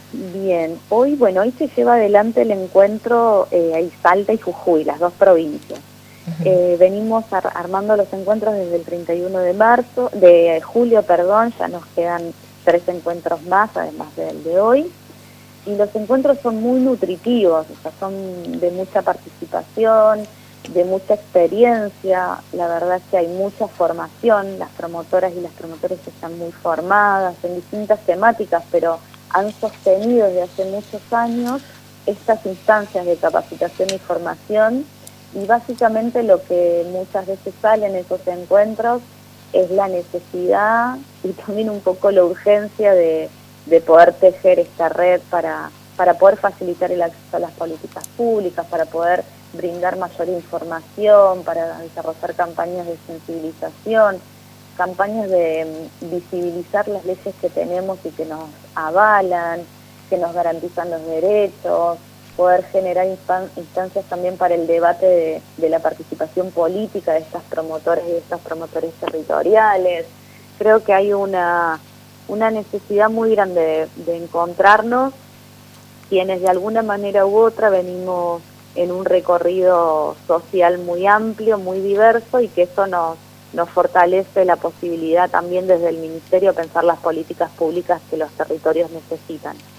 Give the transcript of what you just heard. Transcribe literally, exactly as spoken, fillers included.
Bien, hoy, bueno, hoy se lleva adelante el encuentro eh, ahí Salta y Jujuy, las dos provincias. Ujú. Eh, venimos ar armando los encuentros desde el treinta y uno de marzo, de julio, perdón, ya nos quedan tres encuentros más, además del de hoy. Y los encuentros son muy nutritivos, o sea, son de mucha participación, de mucha experiencia. La verdad es que hay mucha formación, las promotoras y las promotores están muy formadas en distintas temáticas, pero han sostenido desde hace muchos años estas instancias de capacitación y formación, y básicamente lo que muchas veces sale en esos encuentros es la necesidad y también un poco la urgencia de de poder tejer esta red para, para poder facilitar el acceso a las políticas públicas, para poder brindar mayor información, para desarrollar campañas de sensibilización, campañas de mm, visibilizar las leyes que tenemos y que nos avalan, que nos garantizan los derechos, poder generar instan instancias también para el debate de, de la participación política de estas promotoras y de estas promotores territoriales. Creo que hay una una necesidad muy grande de, de encontrarnos, quienes de alguna manera u otra venimos en un recorrido social muy amplio, muy diverso, y que eso nos, nos fortalece la posibilidad también desde el Ministerio pensar las políticas públicas que los territorios necesitan.